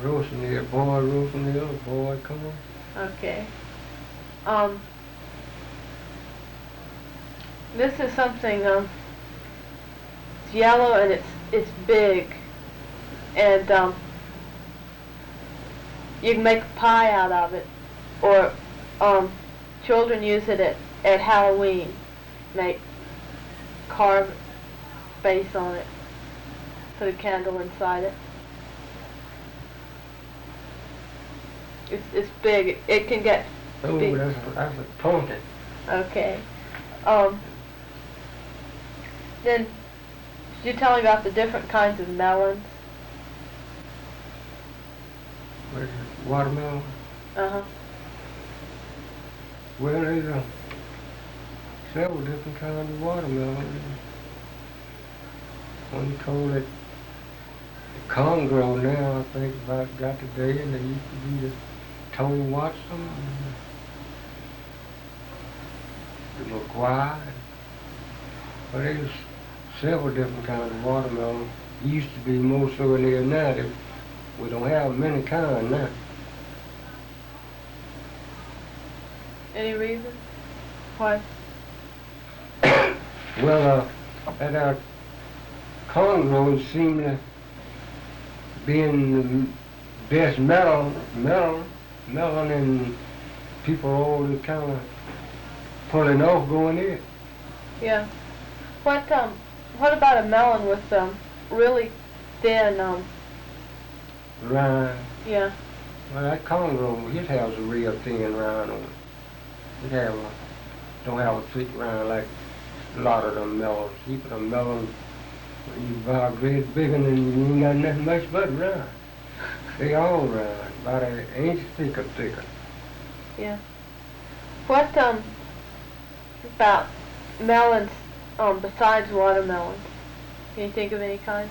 roasting the boy, roasting the other boy, come on. Okay. Um, this is something, it's yellow and it's big. And, you can make a pie out of it. Or, children use it at Halloween. Carve face on it. Put a candle inside it. It's big. It can get big. Oh, that's a pumpkin. Okay. Then, could you tell me about the different kinds of melons? What is it, watermelon? Uh-huh. Well, there's several different kinds of watermelon. One call it the Congo now, I think about got today, and they used to be the Tony Watson, the McGuire. But there's several different kinds of watermelon. Used to be more so than there now. We don't have many kinds now. Any reason? Why? Well, at our Congo seem to be the best melon, and people all kind of pulling off going in. Yeah. What about a melon with really thin Rind. Yeah. Well, that Congo, it has a real thin rind on it. Don't have a thick rind like a lot of them melons. You put a melon, when you buy a great big one, and you ain't got nothing much but rind. They all rind, about an inch thicker. Yeah. What about melons besides watermelons? Can you think of any kind?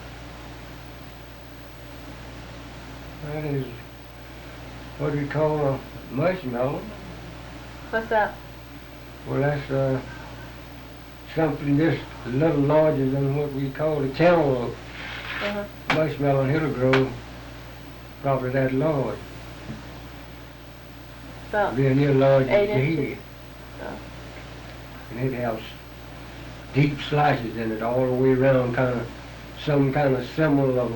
That is what we call a mushmelon. What's that? Well, that's something just a little larger than what we call a cantaloupe. Uh-huh. Mushmelon, it'll grow probably that large. About Be near large as 8 your inches. head. Oh. And it has deep slices in it all the way around, some kind of symbol of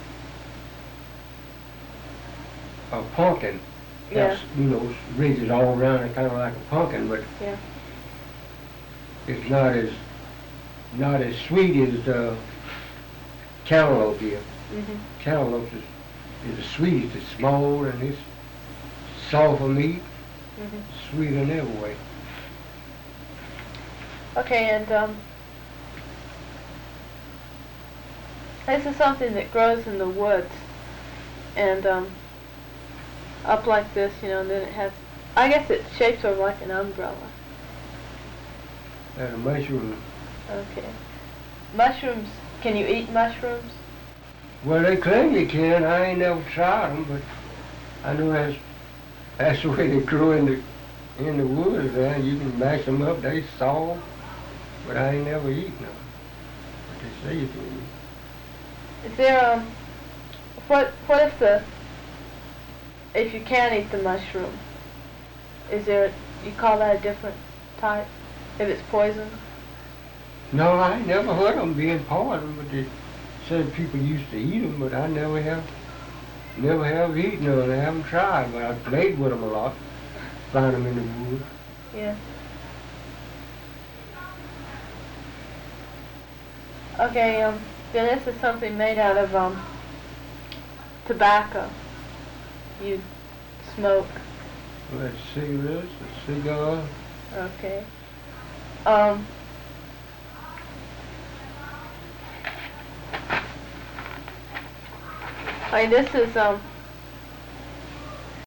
a pumpkin. Yeah. Has, ridges all around it, kind of like a pumpkin, but Yeah. it's not as sweet as the cantaloupe is. Mhm. Cantaloupe is the sweetest. It's small and it's soft of meat, Mhm. sweet in every way. Okay, and this is something that grows in the woods, and up like this, and then it has, I guess it's shaped sort of like an umbrella. And a mushroom. Okay. Mushrooms, can you eat mushrooms? Well, they claim you can. I ain't never tried them, but I know that's the way they grow in the woods there. You can mash them up, they soft, but I ain't never eaten them. But they say you can eat. Is there, what if you can't eat the mushroom, you call that a different type, if it's poison? No, I ain't never heard of them being poison, but they said people used to eat them, but I never have eaten them. I haven't tried, but I've played with them a lot, find them in the woods. Yeah. Okay, then this is something made out of tobacco. You smoke. Well, that's cigarettes, a cigar. Okay. I mean, this is